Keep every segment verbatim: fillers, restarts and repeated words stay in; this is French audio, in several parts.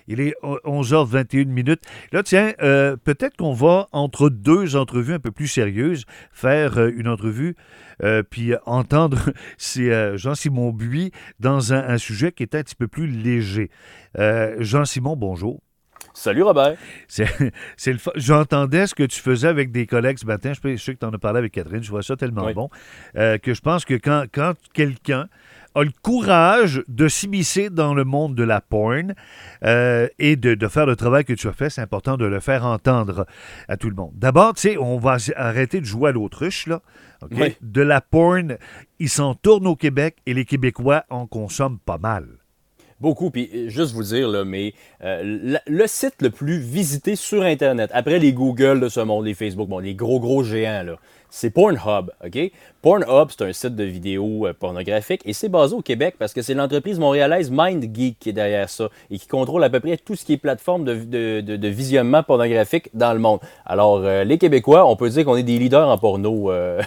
Il est onze heures vingt et une minutes. Là, tiens, euh, peut-être qu'on va, entre deux entrevues un peu plus sérieuses, faire euh, une entrevue euh, puis entendre c'est, euh, Jean-Simon Buis dans un, un sujet qui est un petit peu plus léger. Euh, Jean-Simon, bonjour. Salut Robert. C'est, c'est le fa... J'entendais ce que tu faisais avec des collègues ce matin. Je sais que tu en as parlé avec Catherine. Je vois ça tellement oui. bon euh, que je pense que quand, quand quelqu'un a le courage de s'immiscer dans le monde de la porn euh, et de, de faire le travail que tu as fait, c'est important de le faire entendre à tout le monde. D'abord, tu sais, on va arrêter de jouer à l'autruche, là. Okay? Oui. De la porn, il s'en tourne au Québec et les Québécois en consomment pas mal. Beaucoup, puis juste vous dire, là, mais euh, le, le site le plus visité sur Internet, après les Google de ce monde, les Facebook, bon, les gros, gros géants, là, c'est Pornhub, OK? Pornhub, c'est un site de vidéos euh, pornographiques et c'est basé au Québec parce que c'est l'entreprise montréalaise MindGeek qui est derrière ça et qui contrôle à peu près tout ce qui est plateforme de, de, de, de visionnement pornographique dans le monde. Alors, euh, les Québécois, on peut dire qu'on est des leaders en porno, euh,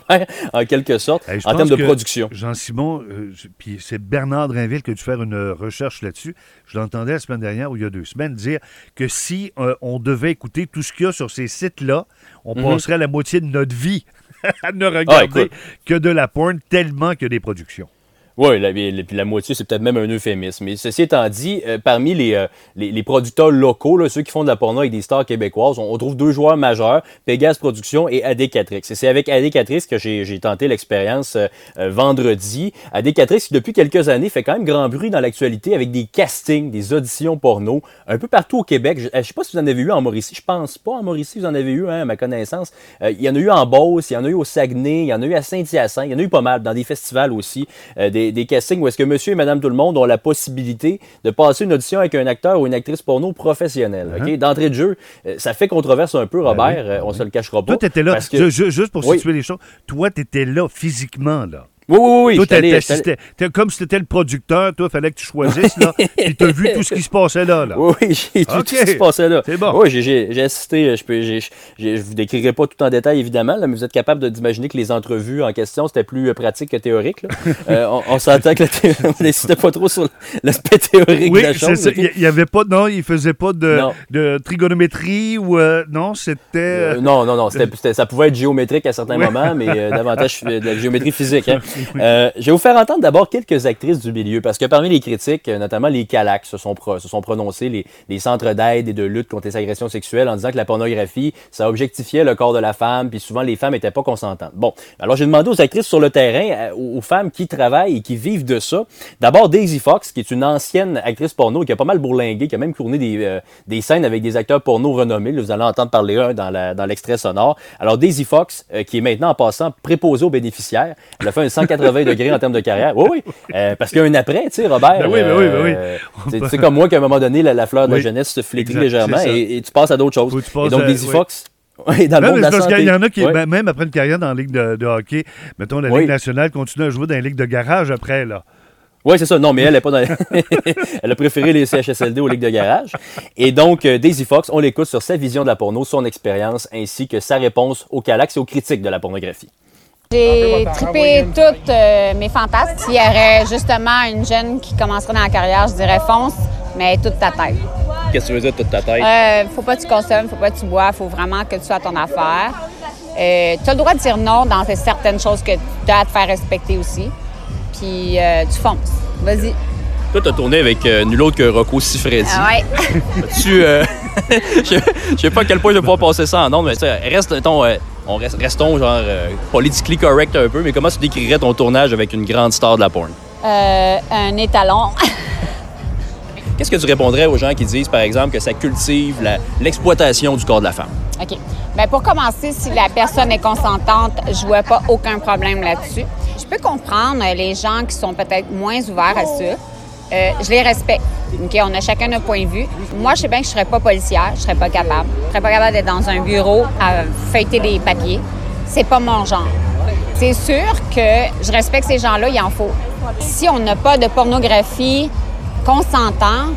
en quelque sorte, hey, en termes de production. Jean-Simon, euh, puis c'est Bernard Drainville qui a dû faire une recherche là-dessus. Je l'entendais la semaine dernière ou il y a deux semaines dire que si euh, on devait écouter tout ce qu'il y a sur ces sites-là, on mm-hmm. passerait la moitié de notre vie à ne regarder ah, que de la porn tellement qu'il y a des productions. Oui, la, la, la moitié, c'est peut-être même un euphémisme. Mais ceci étant dit, euh, parmi les, euh, les, les producteurs locaux, là, ceux qui font de la porno avec des stars québécoises, on, on trouve deux joueurs majeurs, Pegas Productions et Adécatrix. Et c'est avec Adécatrix que j'ai, j'ai tenté l'expérience euh, euh, vendredi. Adécatrix, qui depuis quelques années fait quand même grand bruit dans l'actualité avec des castings, des auditions porno, un peu partout au Québec. Je ne sais pas si vous en avez eu en Mauricie. Je pense pas en Mauricie, vous en avez eu, hein, à ma connaissance. Euh, il y en a eu en Beauce, il y en a eu au Saguenay, il y en a eu à Saint-Hyacinthe, il y en a eu pas mal dans des festivals aussi, euh, des des castings où est-ce que monsieur et madame tout le monde ont la possibilité de passer une audition avec un acteur ou une actrice porno professionnelle. Uh-huh. Okay? D'entrée de jeu, ça fait controverse un peu, Robert, ben oui, on oui. se le cachera pas. Toi, t'étais là, parce que... je, juste pour oui. situer les choses, toi, t'étais là physiquement, là. Oui, oui, oui. Toi, t'es, t'es, t'es, comme si t'étais le producteur, toi, il fallait que tu choisisses, là. Puis t'as vu tout ce qui se passait là, là. Oui, oui, j'ai vu okay. tout ce qui se passait là. C'est bon. Oui, j'ai, j'ai, j'ai assisté, je peux, j'ai, j'ai, je vous décrirai pas tout en détail, évidemment, là, mais vous êtes capable de, d'imaginer que les entrevues en question, c'était plus pratique que théorique, là. euh, on, on s'entend que la thé... on n'insistait pas trop sur l'aspect théorique oui, de la chose. Oui, okay? il y avait pas, non, il faisait pas de, de trigonométrie ou, euh, non, c'était... Euh, non, non, non, c'était, c'était, ça pouvait être géométrique à certains oui. moments, mais euh, davantage de la géométrie physique, hein. Oui. Euh, j'ai faire entendre d'abord quelques actrices du milieu, parce que parmi les critiques, notamment les CALAC se sont, pro, se sont prononcés, les, les centres d'aide et de lutte contre les agressions sexuelles, en disant que la pornographie, ça objectifiait le corps de la femme, puis souvent les femmes n'étaient pas consentantes. Bon, alors j'ai demandé aux actrices sur le terrain, aux, aux femmes qui travaillent et qui vivent de ça. D'abord Daisy Fox, qui est une ancienne actrice porno, qui a pas mal bourlingué, qui a même tourné des, euh, des scènes avec des acteurs porno renommés. Là, vous allez entendre parler un dans, la, dans l'extrait sonore. Alors Daisy Fox, euh, qui est maintenant en passant préposée aux bénéficiaires, elle a fait un cent quatre-vingts degrés en termes de carrière. Oui, oui. Euh, parce qu'il y a un après, tu sais, Robert. Ben oui, ben oui, ben oui. Euh, tu sais, comme moi, qu'à un moment donné, la, la fleur de oui. la jeunesse se flétrit exact, légèrement et, et tu passes à d'autres choses. Et donc, Daisy à, Fox. Oui. Dans le non, monde de la parce santé. qu'il y en a qui, oui. ben, même après une carrière dans la Ligue de, de hockey, mettons, la Ligue oui. nationale continue à jouer dans la Ligue de garage après, là. Oui, c'est ça. Non, mais elle est pas dans. Elle a préféré les C H S L D aux ligues de garage. Et donc, euh, Daisy Fox, on l'écoute sur sa vision de la porno, son expérience, ainsi que sa réponse aux calax et aux critiques de la pornographie. J'ai trippé toutes euh, mes fantasmes. S'il y aurait justement une jeune qui commencerait dans la carrière, je dirais fonce, mais toute ta tête. Qu'est-ce que tu veux dire, toute ta tête? Euh, faut pas que tu consommes, faut pas que tu bois, faut vraiment que tu sois à ton affaire. Euh, tu as le droit de dire non dans certaines choses que tu as à te faire respecter aussi. Puis euh, tu fonces. Vas-y. Toi, tu as tourné avec euh, nul autre que Rocco Siffredi. Ah ouais. tu, euh, je sais pas à quel point je vais pouvoir passer ça en ondes, mais reste, mettons, euh, on reste, restons genre euh, politically correct un peu, mais comment tu décrirais ton tournage avec une grande star de la porn? Euh, un étalon. Qu'est-ce que tu répondrais aux gens qui disent, par exemple, que ça cultive la, l'exploitation du corps de la femme? OK. Bien, pour commencer, si la personne est consentante, je vois pas aucun problème là-dessus. Je peux comprendre les gens qui sont peut-être moins ouverts à ça. Euh, je les respecte. OK, on a chacun notre point de vue. Moi, je sais bien que je ne serais pas policière, je ne serais pas capable. Je ne serais pas capable d'être dans un bureau à feuilleter des papiers. C'est pas mon genre. C'est sûr que je respecte ces gens-là, il en faut. Si on n'a pas de pornographie consentante,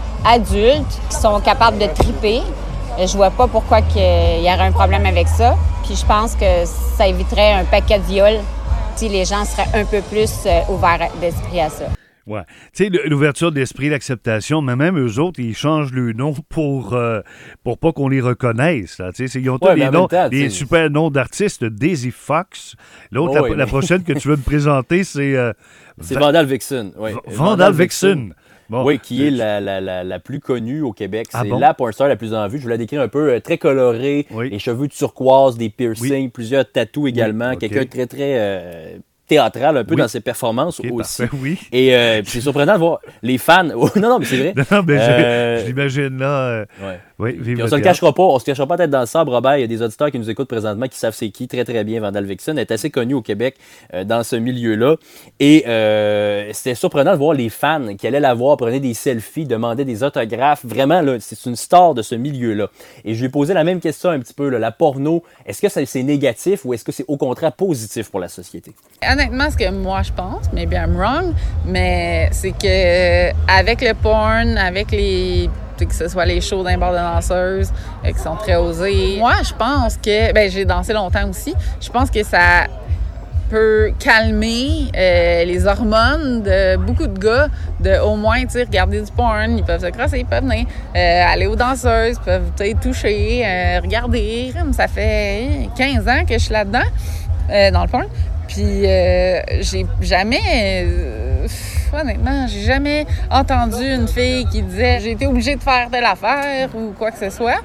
adultes, qui sont capables de triper, je vois pas pourquoi qu'il y aurait un problème avec ça. Puis je pense que ça éviterait un paquet de viols si les gens seraient un peu plus ouverts d'esprit à ça. Ouais. Tu sais, l'ouverture d'esprit, l'acceptation, mais même eux autres, ils changent le nom pour, euh, pour pas qu'on les reconnaisse. Là. Tu sais, ils ont tous Ouais, des noms, temps, des super noms d'artistes. Daisy Fox. L'autre, Oh, la, oui, la mais... prochaine que tu veux me présenter, c'est... Euh, c'est Vandal Vixen. Oui. V- Vandal Vixen. Bon, oui, qui est la, la, la, la plus connue au Québec. C'est ah bon? La porn star la plus en vue. Je vous la décris un peu, euh, très colorée, oui. Les cheveux turquoise, des piercings, oui. Plusieurs tatous également. Oui, okay. Quelqu'un de très, très... Euh, théâtral un peu oui. Dans ses performances okay, aussi. Parfait, oui. Et euh, c'est surprenant de voir les fans. non, non, mais c'est vrai. Non, mais euh... je l'imagine là. Euh... Ouais. Oui, on ne se le cachera pas. On se cachera pas tête dans le sable, Robert. Il y a des auditeurs qui nous écoutent présentement qui savent c'est qui très, très bien. Vandal Vixen est assez connu au Québec euh, dans ce milieu-là. Et euh, c'était surprenant de voir les fans qui allaient la voir, prenaient des selfies, demandaient des autographes. Vraiment, là, c'est une star de ce milieu-là. Et je lui ai posé la même question un petit peu. Là. La porno, est-ce que ça, c'est négatif ou est-ce que c'est au contraire positif pour la société? Honnêtement, ce que moi je pense, maybe I'm wrong, mais c'est que avec le porn, avec les... que ce soit les shows d'un bar de danseuses euh, qui sont très osés. Moi, je pense que... ben j'ai dansé longtemps aussi. Je pense que ça peut calmer euh, les hormones de beaucoup de gars de au moins, tu sais, regarder du porn. Ils peuvent se crosser, ils peuvent venir euh, aller aux danseuses, ils peuvent être toucher, euh, regarder. Ça fait quinze ans que je suis là-dedans, euh, dans le porn. Puis euh, j'ai jamais... Euh, honnêtement, j'ai jamais entendu une fille qui disait « j'ai été obligée de faire telle affaire » ou quoi que ce soit.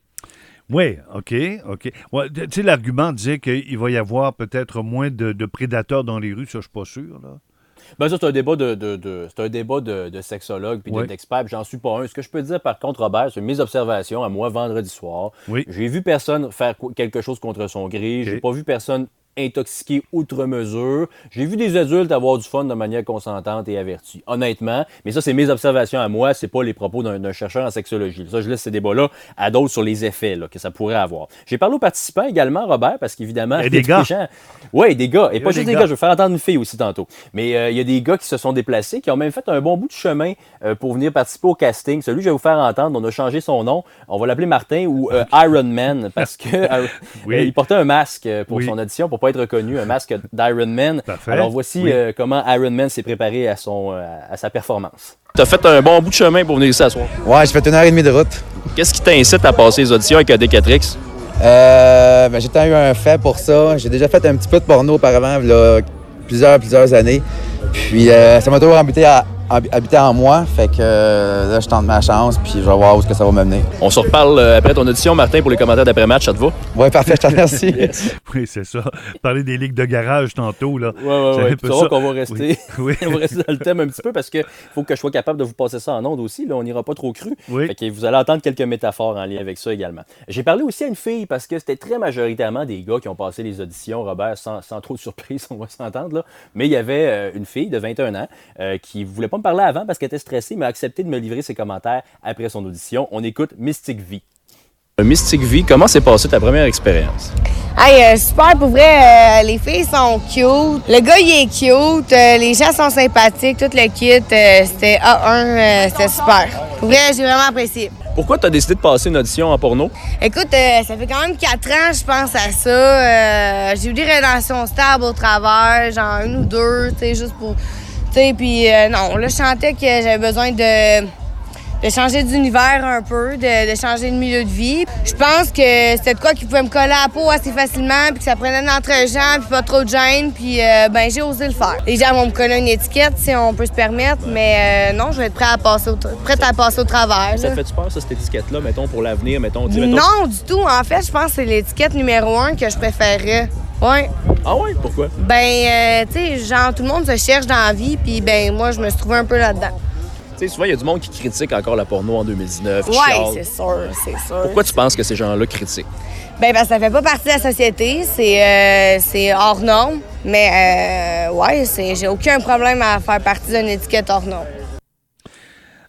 Oui, OK, OK. Ouais, tu sais, l'argument disait qu'il va y avoir peut-être moins de, de prédateurs dans les rues, ça, je suis pas sûr, là. Ben ça, c'est un débat de, de, de c'est un débat de, de sexologue puis oui. d'experts, j'en suis pas un. Ce que je peux dire, par contre, Robert, c'est mes observations à moi vendredi soir. Oui. J'ai vu personne faire quelque chose contre son gré. Okay. J'ai pas vu personne intoxiqué outre mesure. J'ai vu des adultes avoir du fun de manière consentante et avertie, honnêtement. Mais ça, c'est mes observations à moi, c'est pas les propos d'un, d'un chercheur en sexologie. Ça, je laisse ces débats-là à d'autres sur les effets là, que ça pourrait avoir. J'ai parlé aux participants également, Robert, parce qu'évidemment... Il y a des gars. Gens... Oui, des gars. Et pas juste des gars. gars, je vais faire entendre une fille aussi tantôt. Mais euh, il y a des gars qui se sont déplacés, qui ont même fait un bon bout de chemin euh, pour venir participer au casting. Celui que je vais vous faire entendre, on a changé son nom. On va l'appeler Martin ou euh, Iron Man, parce que euh, oui. euh, il portait un masque pour oui. son audition, pour pas être reconnu, un masque d'Iron Man. Parfait. Alors voici oui. euh, comment Iron Man s'est préparé à, son, euh, à sa performance. Tu as fait un bon bout de chemin pour venir ici ce soir. Ouais, j'ai fait une heure et demie de route. Qu'est-ce qui t'incite à passer les auditions avec A D quatre X? Euh, ben, j'ai tant eu un fait pour ça. J'ai déjà fait un petit peu de porno auparavant, là, plusieurs, plusieurs années. Puis euh, ça m'a toujours habité, à, habité en moi. Fait que euh, là, je tente ma chance, puis je vais voir où est-ce que ça va me mener. On se reparle euh, après ton audition, Martin, pour les commentaires d'après-match, ça te va? Oui, parfait, je te remercie. Yes. Oui, c'est ça. Parler des ligues de garage tantôt, là. Oui, oui, oui. C'est vrai qu'on va rester, oui. on va rester dans le thème un petit peu parce qu'il faut que je sois capable de vous passer ça en ondes aussi. Là, on n'ira pas trop cru. Oui. Fait que vous allez entendre quelques métaphores en lien avec ça également. J'ai parlé aussi à une fille parce que c'était très majoritairement des gars qui ont passé les auditions, Robert, sans, sans trop de surprise, on va s'entendre, là. Mais il y avait euh, une fille de vingt et un ans euh, qui ne voulait pas me parler avant parce qu'elle était stressée, mais a accepté de me livrer ses commentaires après son audition. On écoute Mystic V. Mystic V, comment s'est passée ta première expérience? Hey, euh, super, pour vrai, euh, les filles sont cute, le gars il est cute, euh, les gens sont sympathiques, tout le kit, euh, c'était A un, euh, c'était super. Pour vrai, j'ai vraiment apprécié. Pourquoi tu as décidé de passer une audition en porno? Écoute, euh, ça fait quand même quatre ans, je pense à ça. Euh, j'ai eu des relations stables au travers, genre une ou deux, tu sais, juste pour... Tu sais, puis euh, non, là, je sentais que j'avais besoin de... de changer d'univers un peu, de, de changer de milieu de vie. Je pense que c'était de quoi qui pouvait me coller à la peau assez facilement, puis que ça prenait d'entre gens, puis pas trop de gêne, puis euh, ben j'ai osé le faire. Les gens vont me coller une étiquette, si on peut se permettre, mais euh, non, je vais être prête à passer au, prête à passer au travers. Ça te fait-tu peur, ça, cette étiquette-là, mettons, pour l'avenir, mettons? Dis, mettons... Non, du tout. En fait, je pense que c'est l'étiquette numéro un que je préférerais. Ouais. Ah ouais? Pourquoi? Ben, euh, tu sais, genre, tout le monde se cherche dans la vie, puis ben moi, je me suis trouvée un peu là-dedans. Tu sais, souvent, il y a du monde qui critique encore la porno en deux mille dix-neuf. Oui, c'est sûr, c'est sûr. Pourquoi tu penses que ces gens-là critiquent? Bien, parce que ça fait pas partie de la société. C'est, euh, c'est hors norme. Mais, euh, ouais, c'est, j'ai aucun problème à faire partie d'une étiquette hors norme.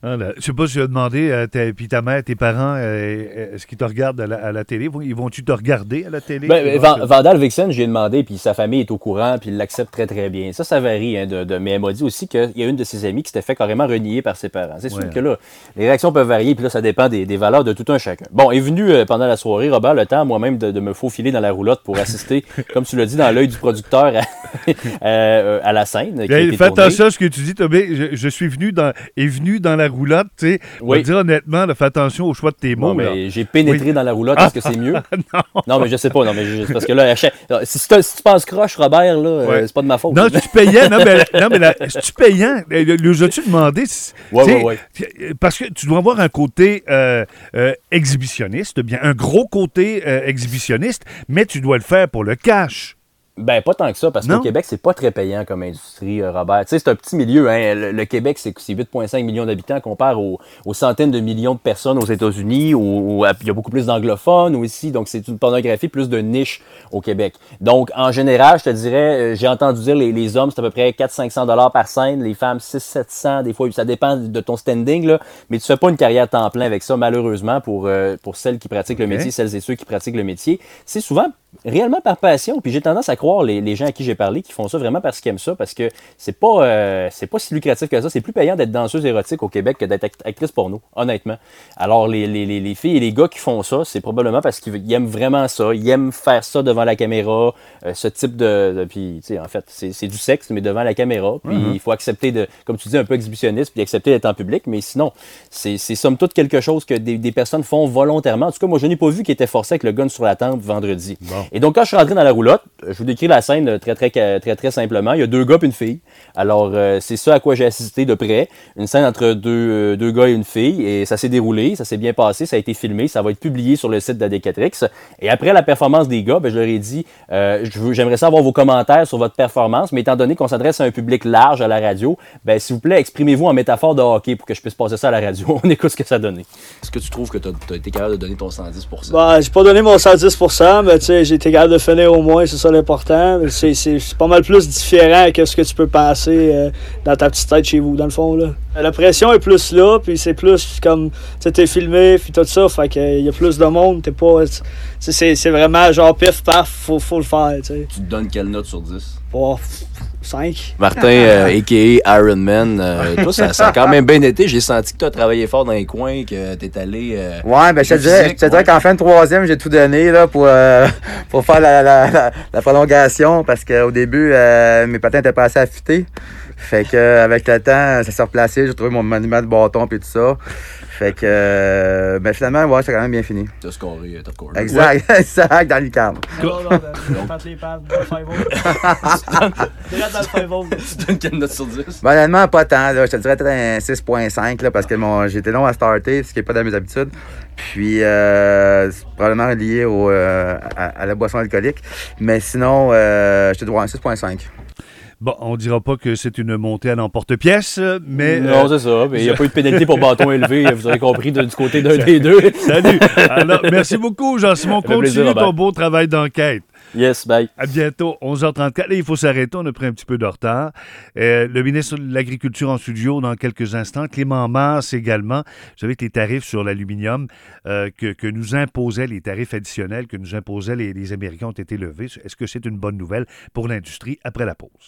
Ah, là, je sais pas si tu as demandé, euh, ta, puis ta mère, tes parents, euh, est-ce qu'ils te regardent à la, à la télé? Ils vont-tu te regarder à la télé? Ben, Van, Vandal Vixen, j'ai demandé, puis sa famille est au courant, puis il l'accepte très, très bien. Ça, ça varie. Hein, de, de, mais elle m'a dit aussi qu'il y a une de ses amies qui s'était fait carrément renier par ses parents. C'est sûr ouais. que là, les réactions peuvent varier, puis là, ça dépend des, des valeurs de tout un chacun. Bon, est venu euh, pendant la soirée, Robert, le temps moi-même de, de me faufiler dans la roulotte pour assister, comme tu l'as dit, dans l'œil du producteur à, euh, à la scène. Qui a été fais tournée. attention à ce que tu dis, Tobé. Je, je suis venu dans, est venu dans la roulotte, tu sais. Oui. On va dire honnêtement, là, fais attention au choix de tes mots. Non, mais j'ai pénétré oui. dans la roulotte, est-ce que c'est mieux? non. non, mais je sais pas. Non, mais je, parce que là, si, si tu penses croche, Robert, là, ouais. euh, c'est pas de ma faute. Non, tu payais. Non, mais, non, mais là, tu payant. Lui as-tu demandé? Oui, oui, oui. Parce que tu dois avoir un côté euh, euh, exhibitionniste, bien un gros côté euh, exhibitionniste, mais tu dois le faire pour le cash. Ben, pas tant que ça, parce non. qu'au Québec, c'est pas très payant comme industrie, euh, Robert. Tu sais, c'est un petit milieu, hein. Le, le Québec, c'est, c'est huit virgule cinq millions d'habitants comparé aux, aux centaines de millions de personnes aux États-Unis, où il y a beaucoup plus d'anglophones aussi, donc c'est une pornographie plus de niche au Québec. Donc, en général, je te dirais, j'ai entendu dire, les, les hommes, c'est à peu près quatre cents à cinq cents dollars par scène, les femmes, six cents à sept cents, des fois, ça dépend de ton standing, là, mais tu fais pas une carrière temps plein avec ça, malheureusement, pour, euh, pour celles qui pratiquent le okay. métier, celles et ceux qui pratiquent le métier. C'est souvent réellement par passion, puis j'ai tendance à croire les, les gens à qui j'ai parlé qui font ça vraiment parce qu'ils aiment ça, parce que c'est pas euh, c'est pas si lucratif que ça. C'est plus payant d'être danseuse érotique au Québec que d'être act- actrice porno, honnêtement. Alors les, les, les, les filles et les gars qui font ça, c'est probablement parce qu'ils aiment vraiment ça, ils aiment faire ça devant la caméra, euh, ce type de, de puis tu sais en fait c'est, c'est du sexe mais devant la caméra, puis mm-hmm. il faut accepter de, comme tu dis, un peu exhibitionniste, puis accepter d'être en public, mais sinon c'est, c'est somme toute quelque chose que des, des personnes font volontairement. En tout cas, moi je n'ai pas vu qui était forcé avec le gun sur la tempe vendredi. Bon. Et donc quand je suis rentré dans la roulotte, je vous décris la scène très très très très, très simplement. Il y a deux gars et une fille. Alors euh, c'est ça à quoi j'ai assisté de près. Une scène entre deux, euh, deux gars et une fille, et ça s'est déroulé, ça s'est bien passé, ça a été filmé, ça va être publié sur le site d'Adécatrix. Et après la performance des gars, ben, je leur ai dit, euh, je veux, j'aimerais savoir vos commentaires sur votre performance, mais étant donné qu'on s'adresse à un public large à la radio, ben s'il vous plaît, exprimez-vous en métaphore de hockey pour que je puisse passer ça à la radio. On écoute ce que ça a donné. Est-ce que tu trouves que tu as été capable de donner ton cent dix pour cent? Ben, j'ai pas donné mon cent dix pour cent, mais tu sais, j'ai été capable de finir au moins, c'est ça l'important. C'est, c'est, c'est pas mal plus différent que ce que tu peux penser euh, dans ta petite tête chez vous, dans le fond, là. La pression est plus là, puis c'est plus comme, tu sais, t'es filmé, puis tout ça, fait qu'il y a plus de monde, t'es pas, c'est, c'est vraiment genre pif, paf, faut, faut le faire, tu sais. Tu te donnes quelle note sur dix? Oh, cinq. Martin, euh, a k a. Iron Man, euh, toi, ça, ça a quand même bien été. J'ai senti que tu as travaillé fort dans les coins, que tu es allé... Euh, ouais, ben je te dirais, je te dirais qu'en fin de troisième, j'ai tout donné là, pour, euh, pour faire la, la, la, la prolongation, parce qu'au début, euh, mes patins étaient pas assez affûtés. Fait que euh, avec le temps, ça s'est replacé, j'ai trouvé mon monument de bâton et tout ça. Fait que, euh, ben finalement, ouais, c'est quand même bien fini. T'as scoré, t'as scoré. Exact, ouais. Exact, dans le cadre. Non, non, non, passe les pattes, dans le five Direct dans le five Tu donnes quelle note sur dix? Ben, honnêtement, pas tant, là. Je te dirais peut-être un six virgule cinq, là, parce que mon, j'étais long à starter, ce qui n'est pas dans mes habitudes. Puis, euh, c'est probablement lié au, euh, à, à la boisson alcoolique. Mais sinon, euh, je te dois un six virgule cinq. Bon, on dira pas que c'est une montée à l'emporte-pièce, mais... Non, euh, c'est ça. Il n'y a pas eu de pénalité pour bâton élevé, vous avez compris, de, du côté d'un des deux. Salut! Alors, merci beaucoup, Jean-Simon. Continue plaisir, ton beau travail d'enquête. Yes, bye. À bientôt, onze heures trente-quatre. Là, il faut s'arrêter, on a pris un petit peu de retard. Euh, le ministre de l'Agriculture en studio dans quelques instants. Clément Mars également. Vous savez que les tarifs sur l'aluminium euh, que, que nous imposaient, les tarifs additionnels que nous imposaient les, les Américains ont été levés. Est-ce que c'est une bonne nouvelle pour l'industrie? Après la pause.